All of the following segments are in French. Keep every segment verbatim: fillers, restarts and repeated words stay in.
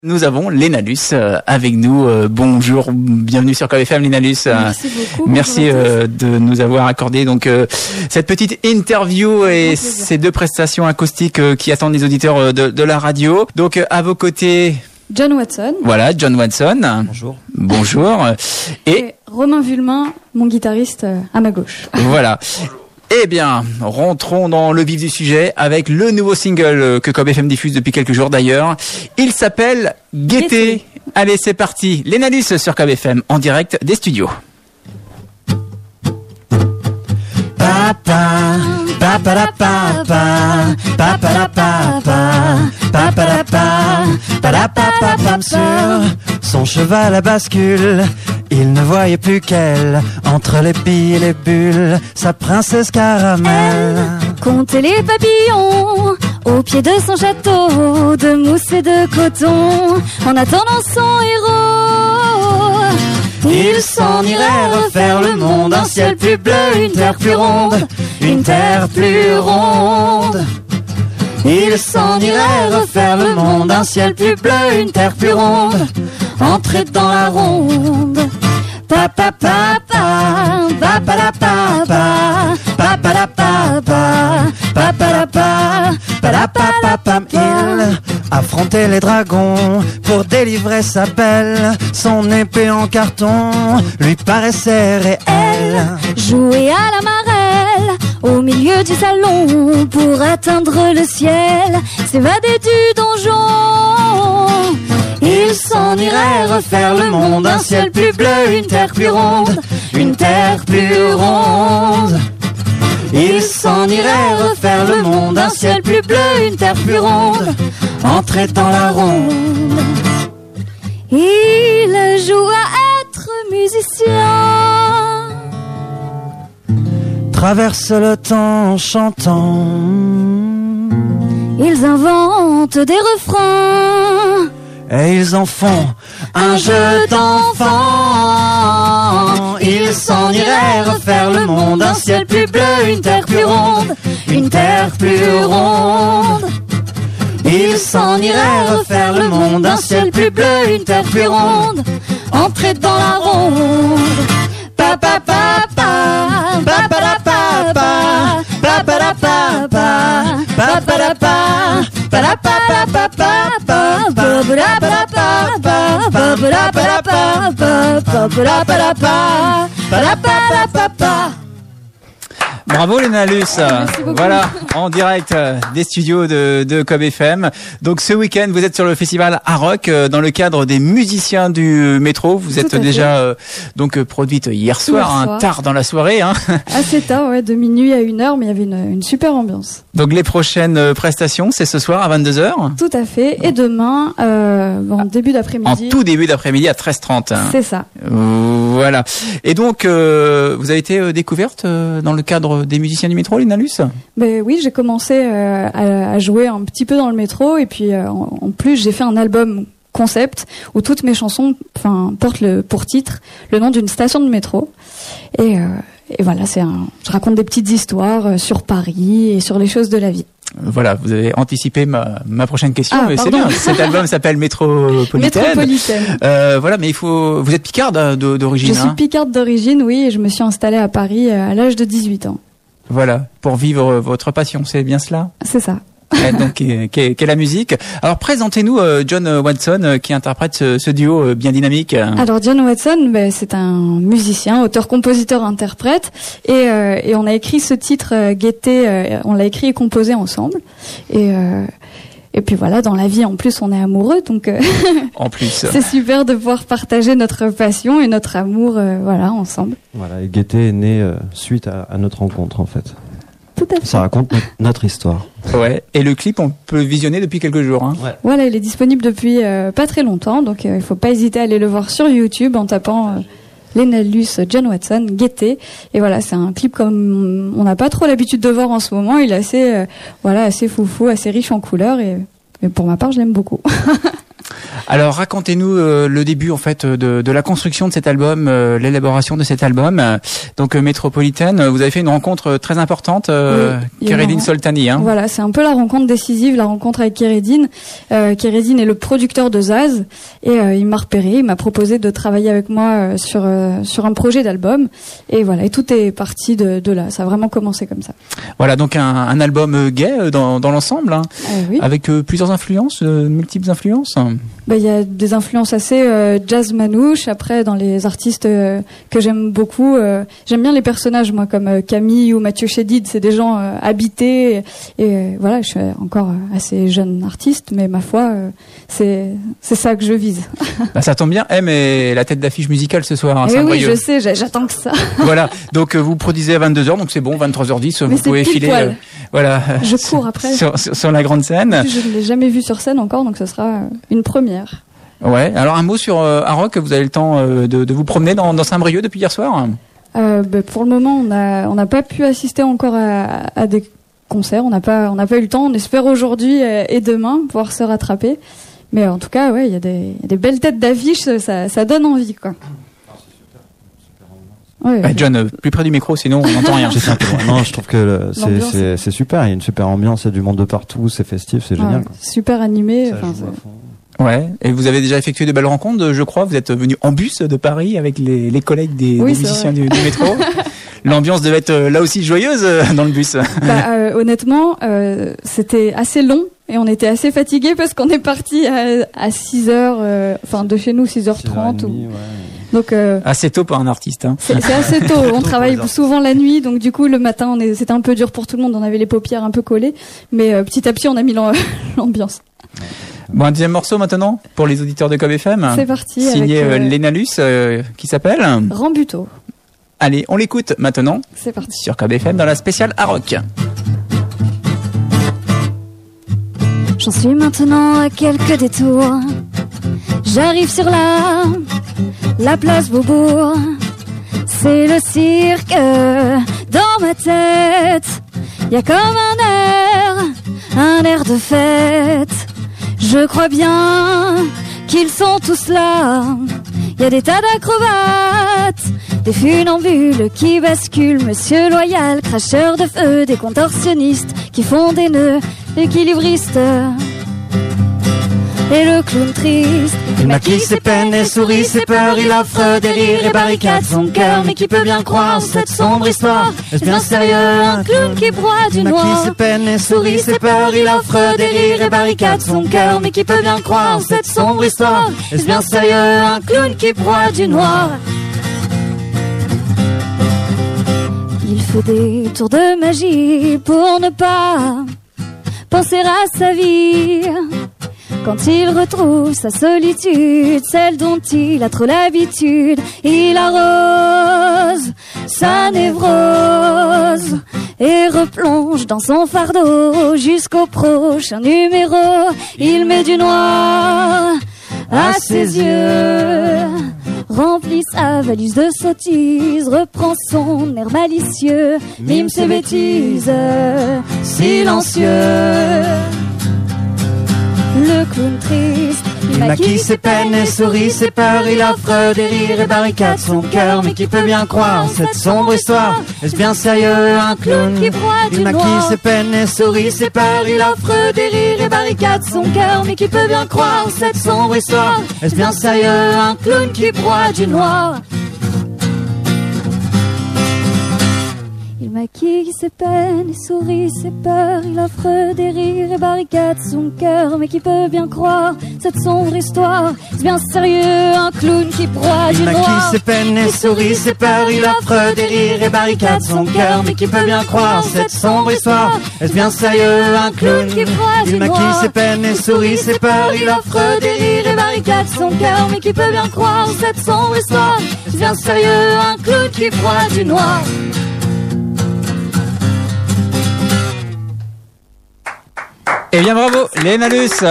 Nous avons Léna Luce avec nous. Bonjour, bienvenue sur K B F M, Léna Luce. Merci beaucoup. Merci euh, de nous avoir accordé donc euh, cette petite interview et ces deux prestations acoustiques euh, qui attendent les auditeurs de, de la radio. Donc euh, à vos côtés, John Watson. Voilà, John Watson. Bonjour. Bonjour. Et, et Romain Vulmain, mon guitariste à ma gauche. Voilà. Eh bien, rentrons dans le vif du sujet avec le nouveau single que K B F M diffuse depuis quelques jours d'ailleurs. Il s'appelle Gaieté. Gaieté. Allez, c'est parti. Léna Luce sur K B F M en direct des studios. Papa, papa la papa, papa la papa, papa la papa, papa papa sur son cheval à bascule. Il ne voyait plus qu'elle, entre les billes et les bulles, sa princesse caramel. Elle comptait les papillons au pied de son château de mousse et de coton, en attendant son héros. Il s'en irait refaire le monde, un ciel plus bleu, une terre plus ronde, une terre plus ronde. Il s'en irait refaire le monde, un ciel plus bleu, une terre plus ronde, entrer dans la ronde. Papa, papa, papa la papa, papa la papa, papa la papa, papa papa. Il affrontait les dragons pour délivrer sa belle. Son épée en carton lui paraissait réelle. Jouer à la marelle au milieu du salon pour atteindre le ciel, s'évader du donjon. Il s'en irait refaire le monde, un ciel plus bleu, une terre plus ronde, une terre plus ronde. Il s'en irait refaire le monde, un ciel plus bleu, une terre plus ronde, entrer dans la ronde. Il joue à être musicien, traverse le temps en chantant. Ils inventent des refrains et ils en font un jeu d'enfant. Ils s'en iraient refaire le monde, un ciel plus bleu, une terre plus ronde, une terre plus ronde. Ils s'en iraient refaire le monde, un ciel plus bleu, une terre plus ronde, entrer dans la ronde. Papa, papa, papa la papa, papa la papa, papa la papa, papa papa papa, papa la papa, papa la papa, papa la papa, papa papa. Bravo Léna Luce. Voilà, en direct des studios de, de K B F M. Donc ce week-end, vous êtes sur le festival Aroc dans le cadre des musiciens du métro. Vous êtes déjà euh, donc produite hier soir, hier soir. Hein, tard dans la soirée. Hein. Assez tard, ouais, de minuit à une heure, mais il y avait une, une super ambiance. Donc les prochaines prestations, c'est ce soir à vingt-deux heures. Tout à fait. Et demain, euh, en début d'après-midi. En tout début d'après-midi à treize heures trente. Hein. C'est ça. Voilà. Et donc, euh, vous avez été euh, découverte euh, dans le cadre des musiciens du métro, Léna Luce ? Ben oui, j'ai commencé euh, à, à jouer un petit peu dans le métro et puis euh, en, en plus j'ai fait un album concept où toutes mes chansons, enfin, portent le pour titre le nom d'une station de métro et, euh, et voilà, c'est un, je raconte des petites histoires euh, sur Paris et sur les choses de la vie. Voilà, vous avez anticipé ma, ma prochaine question, ah, mais pardon. c'est bien. Cet album s'appelle Métropolitaine. Métropolitaine. Euh, voilà, mais il faut. Vous êtes picarde d'origine. Je suis hein picarde d'origine, oui, et je me suis installée à Paris à l'âge de dix-huit ans. Voilà, pour vivre votre passion, c'est bien cela ? C'est ça. Et donc, qu'est, qu'est la musique. Alors, présentez-nous euh, John Watson euh, qui interprète ce, ce duo euh, bien dynamique. Alors, John Watson, ben, c'est un musicien, auteur, compositeur, interprète, et, euh, et on a écrit ce titre euh, Gaieté, euh, on l'a écrit et composé ensemble. Et euh, Et puis voilà, dans la vie, en plus, on est amoureux, donc euh, en plus, c'est super de pouvoir partager notre passion et notre amour, euh, voilà, ensemble. Voilà, et Gaieté est né euh, suite à, à notre rencontre, en fait. Tout à fait. Ça raconte notre, notre histoire. Ouais. Et le clip, on peut le visionner depuis quelques jours. Hein. Ouais. Voilà, il est disponible depuis euh, pas très longtemps, donc euh, il faut pas hésiter à aller le voir sur YouTube en tapant euh, Léna Luce, John Watson, Gaieté. Et voilà, c'est un clip comme on n'a pas trop l'habitude de voir en ce moment. Il est assez, euh, voilà, assez foufou, assez riche en couleurs et, et pour ma part, je l'aime beaucoup. Alors racontez-nous euh, le début en fait de, de la construction de cet album, euh, l'élaboration de cet album. Euh, donc euh, Métropolitaine, vous avez fait une rencontre très importante, euh, oui, Kéredine Soltani. Hein. Voilà, c'est un peu la rencontre décisive, la rencontre avec Kéredine. Euh, Kéredine est le producteur de Zaz et euh, il m'a repéré, il m'a proposé de travailler avec moi euh, sur euh, sur un projet d'album. Et voilà, et tout est parti de, de là. Ça a vraiment commencé comme ça. Voilà, donc un, un album gay dans, dans l'ensemble, hein, euh, oui. avec euh, plusieurs influences, euh, multiples influences. Bah, il y a des influences assez euh, jazz manouche. Après, dans les artistes euh, que j'aime beaucoup, euh, j'aime bien les personnages, moi, comme euh, Camille ou Mathieu Chédid. C'est des gens euh, habités. Et, et euh, voilà, je suis encore euh, assez jeune artiste, mais ma foi, euh, c'est c'est ça que je vise. Bah, ça tombe bien. M est la tête d'affiche musicale ce soir. Hein, et oui, je sais, j'attends que ça. Voilà, donc euh, vous produisez à vingt-deux heures, donc c'est bon, vingt-trois heures dix, mais vous pouvez filer. Euh, voilà. Je cours après. Sur, sur, sur la grande scène. Je ne l'ai jamais vu sur scène encore, donc ce sera une première. Ouais. Alors un mot sur euh, Aroc, vous avez le temps euh, de, de vous promener dans, dans Saint-Brieuc depuis hier soir. Euh, bah, pour le moment, on a on n'a pas pu assister encore à, à des concerts. On n'a pas on n'a pas eu le temps. On espère aujourd'hui et demain pouvoir se rattraper. Mais en tout cas, ouais, il y a des, des belles têtes d'affiche. Ça ça donne envie, quoi. Ouais, ouais. John, euh, plus près du micro, sinon on n'entend rien. J'essaie un peu loin. Non, je trouve que c'est, c'est, c'est super. Il y a une super ambiance, il y a du monde de partout, c'est festif, c'est génial. Ouais, super animé. Enfin, ouais. Et vous avez déjà effectué de belles rencontres, je crois. Vous êtes venu en bus de Paris avec les, les collègues des, oui, des musiciens du, du métro. L'ambiance devait être là aussi joyeuse dans le bus. Bah, euh, honnêtement, euh, c'était assez long. Et on était assez fatigués parce qu'on est parti à, à six heures, euh, enfin de chez nous six heures trente. Ou... Ouais. Donc euh, assez tôt pour un artiste. Hein. C'est, c'est assez tôt. On travaille souvent la nuit, donc du coup le matin, on est, c'était un peu dur pour tout le monde. On avait les paupières un peu collées, mais euh, petit à petit, on a mis l'ambiance. Bon, un deuxième morceau maintenant pour les auditeurs de Cob F M. C'est parti. Signé avec, euh, Léna Luce, euh, qui s'appelle Rambuteau. Allez, on l'écoute maintenant. C'est parti. Sur Cob F M dans la spéciale Aroc. J'en suis maintenant à quelques détours. J'arrive sur la, la place Beaubourg. C'est le cirque dans ma tête. Y a comme un air, un air de fête. Je crois bien qu'ils sont tous là. Y a des tas d'acrobates, des funambules qui basculent. Monsieur Loyal, cracheur de feu, des contorsionnistes qui font des nœuds, l'équilibriste et le clown triste. Il maquille ses peines et sourit ses peurs. Il offre des rires et barricade son cœur. Mais qui peut bien croire cette sombre histoire? Est-ce bien sérieux un clown qui broie du noir? Il maquille ses peines et sourit ses peurs. Il offre des rires et barricade son cœur. Mais qui peut bien croire cette sombre histoire? Est-ce bien sérieux un clown qui broie du noir? Il fait des tours de magie pour ne pas penser à sa vie. Quand il retrouve sa solitude, celle dont il a trop l'habitude, il arrose sa névrose et replonge dans son fardeau jusqu'au prochain numéro. Il met du noir à ses yeux, remplit sa valise de sottises, reprend son air malicieux, mime ses bêtises, silencieux. Le clown triste, il maquille ses peines et sourit ses peurs. Il offre des rires et barricade son cœur. Mais qui peut bien croire cette sombre histoire? Est-ce bien sérieux un clown qui broie du noir? Il maquille ses peines et sourit ses peurs. Il offre des rires et barricade son cœur. Mais qui peut bien croire cette sombre histoire? Est-ce bien sérieux un clown qui broie du noir? Il maquille ses peines et sourit ses peurs. Il offre des rires et barricade son cœur. Mais qui peut bien croire cette sombre histoire? C'est bien sérieux un clown qui broie du noir. Il maquille ses peines et sourit ses peurs. Il offre des rires et barricade son cœur. Mais qui peut bien croire cette sombre histoire? Est-ce bien sérieux un clown qui broie du noir? Il maquille ses peines et sourit ses peurs. Il offre des rires et barricade son cœur. Mais qui peut bien croire cette sombre histoire? Est-ce bien sérieux un clown qui broie du noir? Eh bien bravo, Léna Luce.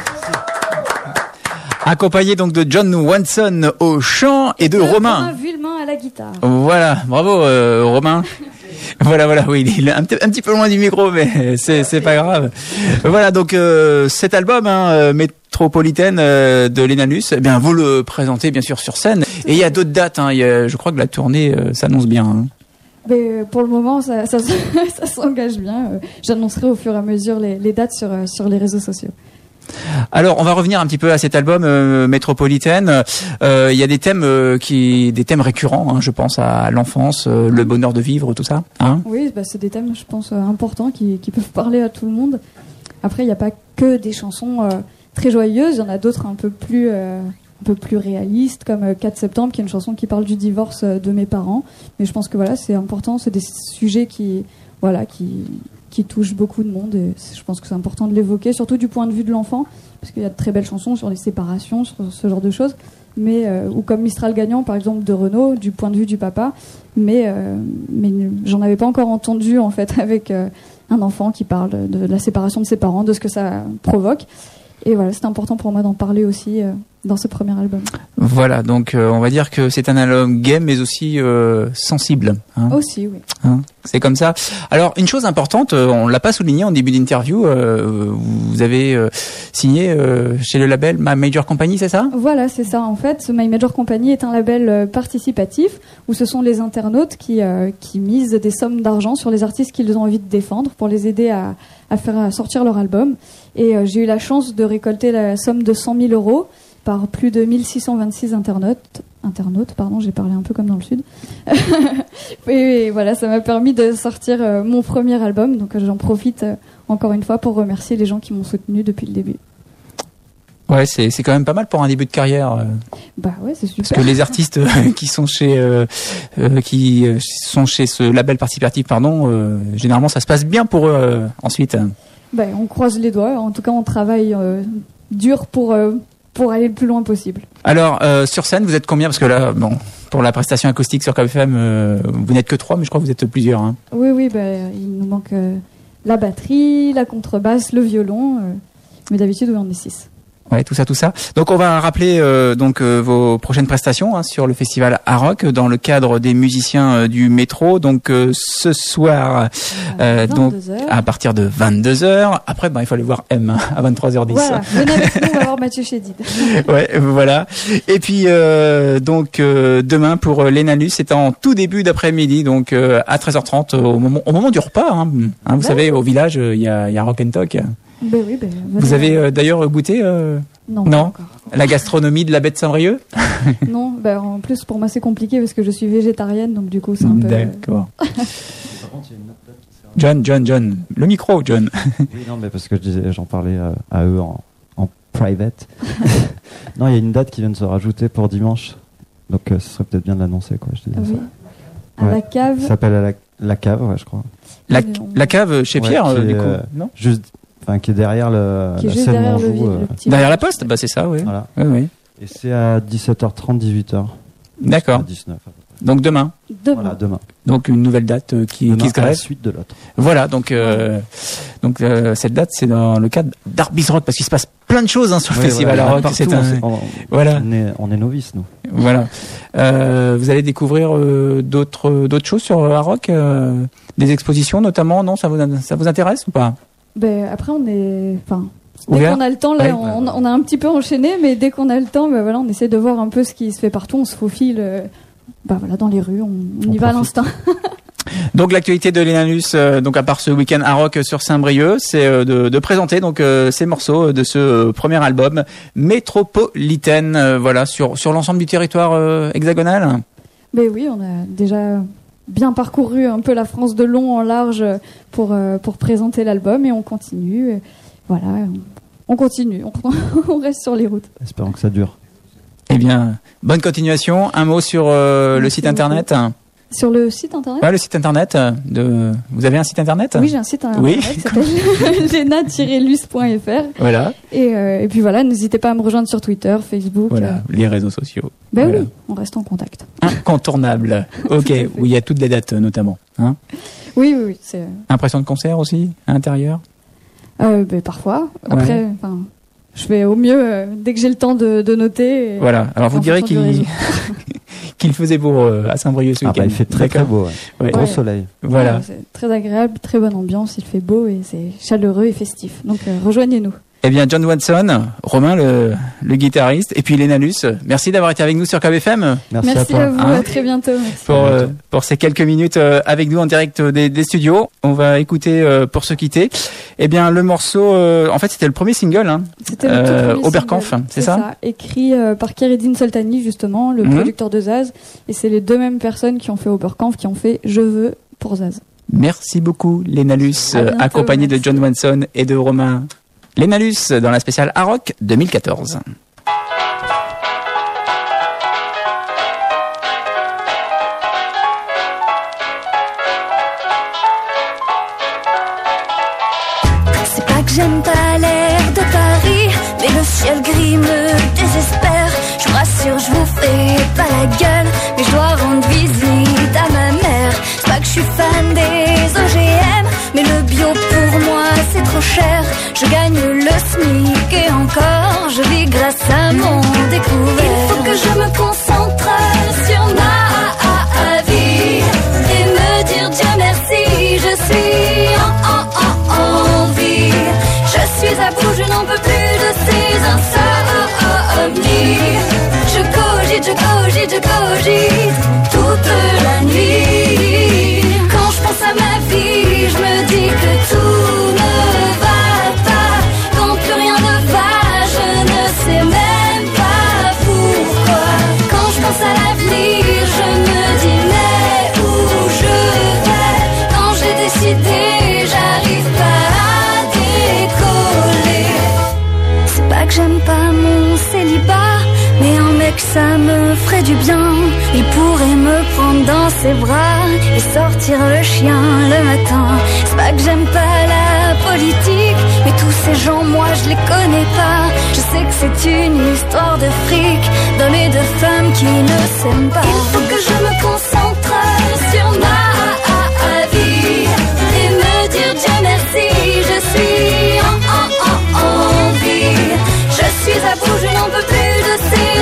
Accompagné donc de John Wanson au chant et de euh, Romain. Romain Vuillemin à la guitare. Voilà, bravo euh, Romain. Voilà, voilà, oui, il est un, un petit peu loin du micro, mais c'est c'est pas grave. Voilà, donc euh, cet album, hein, Métropolitaine euh, de Lena Luce, eh bien vous le présentez bien sûr sur scène. Et il y a d'autres dates. Hein, il y a, je crois que la tournée euh, s'annonce bien. Hein. Mais pour le moment, ça, ça, ça s'engage bien. J'annoncerai au fur et à mesure les, les dates sur sur les réseaux sociaux. Alors, on va revenir un petit peu à cet album euh, Métropolitaine. Euh, il y a des thèmes euh, qui, des thèmes récurrents. Hein, je pense à l'enfance, euh, le bonheur de vivre, tout ça. Hein oui, bah, c'est des thèmes, je pense, euh, importants qui, qui peuvent parler à tout le monde. Après, il n'y a pas que des chansons euh, très joyeuses. Il y en a d'autres un peu plus, euh, un peu plus réalistes, comme euh, quatre septembre, qui est une chanson qui parle du divorce euh, de mes parents. Mais je pense que voilà, c'est important. C'est des sujets qui, voilà, qui qui touche beaucoup de monde et je pense que c'est important de l'évoquer, surtout du point de vue de l'enfant, parce qu'il y a de très belles chansons sur les séparations, sur ce genre de choses, mais euh, ou comme Mistral gagnant par exemple de Renaud, du point de vue du papa, mais euh, mais j'en avais pas encore entendu en fait avec euh, un enfant qui parle de, de la séparation de ses parents, de ce que ça provoque. Et voilà, c'est important pour moi d'en parler aussi euh, dans ce premier album. Voilà, donc euh, on va dire que c'est un album gay mais aussi euh, sensible. Hein. Aussi, oui. Hein, c'est comme ça. Alors, une chose importante, euh, on l'a pas souligné en début d'interview, euh, vous avez euh, signé euh, chez le label My Major Company, c'est ça ? Voilà, c'est ça. En fait, My Major Company est un label euh, participatif où ce sont les internautes qui, euh, qui misent des sommes d'argent sur les artistes qu'ils ont envie de défendre pour les aider à, à faire à sortir leur album. Et euh, j'ai eu la chance de récolter la somme de cent mille euros par plus de mille six cent vingt-six internautes. Internautes, pardon, j'ai parlé un peu comme dans le sud. et, et voilà, ça m'a permis de sortir euh, mon premier album. Donc euh, j'en profite euh, encore une fois pour remercier les gens qui m'ont soutenu depuis le début. Ouais, c'est c'est quand même pas mal pour un début de carrière. Euh, bah ouais, c'est super. Parce que les artistes euh, qui sont chez euh, euh, qui euh, sont chez ce label participatif, pardon, euh, généralement ça se passe bien pour eux euh, ensuite. Bah, on croise les doigts. En tout cas, on travaille euh, dur pour euh, pour aller le plus loin possible. Alors, euh, sur scène, vous êtes combien ? Parce que là, bon, pour la prestation acoustique sur K F M, euh, vous n'êtes que trois, mais je crois que vous êtes plusieurs. Hein. Oui, oui, bah, il nous manque euh, la batterie, la contrebasse, le violon. Euh, mais d'habitude, oui, on est six. Ouais, tout ça, tout ça. Donc, on va rappeler euh, donc euh, vos prochaines prestations hein, sur le festival Aroc dans le cadre des musiciens euh, du métro. Donc, euh, ce soir, euh, donc à partir de vingt-deux heures. Après, ben, il faut aller voir M hein, à vingt-trois heures dix. Voilà, venez avec nous, on va voir Mathieu Chédid. Ouais, voilà. Et puis, euh, donc euh, demain pour Lena Luce, c'est en tout début d'après-midi, donc euh, à treize heures trente au moment, au moment du repas. Hein, hein, vous ouais. savez, au village, il euh, y a, y a Rock and Talk. Ben oui, ben, vous avez euh, d'ailleurs goûté euh, non, non la gastronomie de la baie de Saint-Brieuc? Non, ben, en plus pour moi c'est compliqué parce que je suis végétarienne, donc du coup c'est un peu... D'accord. John, John, John, le micro, John. Oui, non, mais parce que je disais, j'en parlais à, à eux en, en private. Non, il y a une date qui vient de se rajouter pour dimanche, donc euh, ce serait peut-être bien de l'annoncer, quoi. Je disais oui. ça. À ouais. la cave. Ça s'appelle à la, la cave, ouais, je crois. La, la cave chez ouais, Pierre, euh, du coup, euh, non? Juste. Enfin, qui est derrière le, qui est la juste scène derrière, Monjou, le, euh, le petit derrière la poste, bah c'est ça, oui. Voilà. Oui, oui. Et c'est à dix-sept heures trente, dix-huit heures. D'accord. dix-neuf. Donc demain. Demain. Voilà, demain. Donc une nouvelle date euh, qui, demain, qui se grève. À la suite de l'autre. Voilà, donc euh, donc euh, cette date c'est dans le cadre d'Arbis Rock parce qu'il se passe plein de choses hein, sur le oui, festival voilà, à Rock. Partout, C'est un... on, on, voilà. On est, on est novices nous. Voilà. Euh, vous allez découvrir euh, d'autres d'autres choses sur euh, Rock, euh, des expositions notamment. Non, ça vous ça vous intéresse ou pas? Ben après on est, enfin. Dès Ouvert. qu'on a le temps, là, ouais. on, on a un petit peu enchaîné, mais dès qu'on a le temps, ben voilà, on essaie de voir un peu ce qui se fait partout, on se faufile, euh, ben voilà, dans les rues, on, on, on y va à l'instinct. Donc l'actualité de Lena Luce, euh, donc à part ce week-end à Rock sur Saint-Brieuc, c'est euh, de, de présenter donc euh, ces morceaux de ce euh, premier album Métropolitaine, euh, voilà, sur sur l'ensemble du territoire euh, hexagonal. Ben oui, on a déjà bien parcouru un peu la France de long en large pour euh, pour présenter l'album et on continue. Voilà, on continue, on, on reste sur les routes. Espérons que ça dure. Eh bien, bonne continuation. Un mot sur euh, le site internet. Sur le site internet ouais, le site internet de... Vous avez un site internet? Oui, j'ai un site internet oui. qui s'appelle lena tiret luce point f r. Voilà. Et, euh, et puis voilà, n'hésitez pas à me rejoindre sur Twitter, Facebook. Voilà, euh... les réseaux sociaux. Ben voilà. oui, on reste en contact. Incontournable. Ok, où il y a toutes les dates notamment. Hein oui, oui, oui. C'est... Impression de concert aussi, à l'intérieur euh, ben, parfois. Après, enfin... Ouais. Je fais au mieux euh, dès que j'ai le temps de, de noter. Voilà. Alors vous direz qu'il qu'il faisait beau euh, à Saint-Brieuc ce Ah week-end. bah, il fait très très D'accord. beau, ouais. Ouais. Gros Ouais. soleil. Voilà. Ouais, c'est très agréable, très bonne ambiance, il fait beau et c'est chaleureux et festif. Donc euh, rejoignez-nous. Eh bien, John Watson, Romain, le, le guitariste, et puis Léna Luce, merci d'avoir été avec nous sur K B F M Merci, Merci à à, toi. vous, Hein à très bientôt. Merci. pour, euh, pour ces quelques minutes euh, avec nous en direct des, des studios. On va écouter, euh, pour se quitter, eh bien, le morceau, euh, en fait, c'était le premier single, hein, C'était le tout euh, premier Oberkampf, single, c'est ça Écrit euh, par Keredin Soltani, justement, le Mhm. producteur de Zaz. Et c'est les deux mêmes personnes qui ont fait Oberkampf qui ont fait Je veux pour Zaz. Merci beaucoup, Léna Luce, À euh, bientôt, accompagnée de merci. John Watson et de Romain. Léna Luce dans la spéciale A-Rock deux mille quatorze. C'est pas que j'aime pas l'air de Paris, mais le ciel gris me désespère. Je vous rassure, je vous fais pas la gueule, mais je dois rendre visite à ma mère. C'est pas que je suis fan des O G M, mais le bio pour moi c'est trop cher. Je gagne le SMIC et encore, je vis grâce à mon découvert. Il faut que je me concentre sur ma vie et me dire Dieu merci, je suis en, en, en, en vie. Je suis à bout, je n'en peux plus de ces insomnies. Je cogite, je cogite, je cogite toute la nuit. Quand je pense à ma vie, je me dis que tout ne va pas. Quand plus rien ne va, je ne sais même pas pourquoi. Quand je pense à l'avenir, je me dis mais où je vais. Quand j'ai décidé, j'arrive pas à décoller. C'est pas que j'aime pas mon célibat, mais un mec ça me ferait du bien. Il pourrait me prendre dans ses bras et sortir le chien le matin. C'est pas que j'aime pas la politique, mais tous ces gens moi je les connais pas. Je sais que c'est une histoire de fric, d'hommes et de femmes qui ne s'aiment pas. Il faut que je me concentre sur ma vie et me dire Dieu merci, je suis en, en, en, en vie. Je suis à bout, je n'en peux plus de ces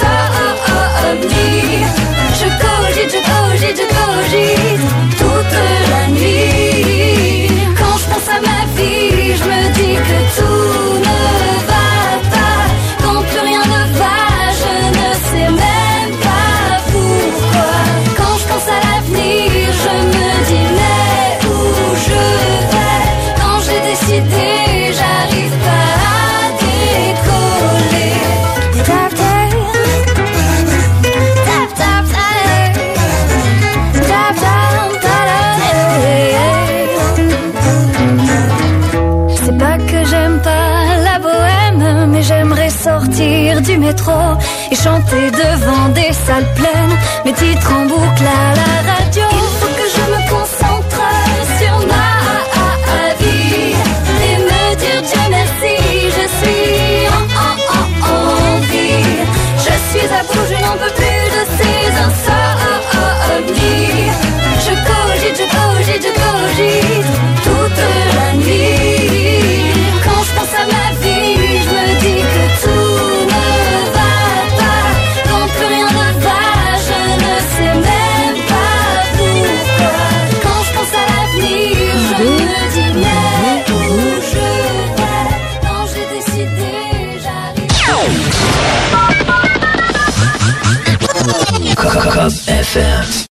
insomnies. Je cogite, je cogite, je cogite toute la nuit. Quand je pense à ma vie, je me dis que tout ne va pas. Quand plus rien ne va, je ne sais même pas pourquoi. Quand je pense à l'avenir, je me dis mais où je vais. Quand j'ai décidé, j'arrive pas à décoller. Tap, tap, tap, tap, tap, tap, tap. C'est pas que j'aime pas la bohème, mais j'aimerais sortir du métro et chanter devant des salles pleines, mes titres en boucle à la radio. Il faut que je me concentre sur ma vie et me dire Dieu merci, je suis en, en, en, en vie. Je suis à bout, je n'en peux plus de ces insomnies. Je cogite, je cogite, je cogite toute la nuit. Quand je pense à ma vie, je me dis que tout ne va pas. Quand plus rien ne va, je ne sais même pas pourquoi. Quand je pense à l'avenir, je me dis mais où je vais. Quand j'ai décidé, j'arrive. K B F M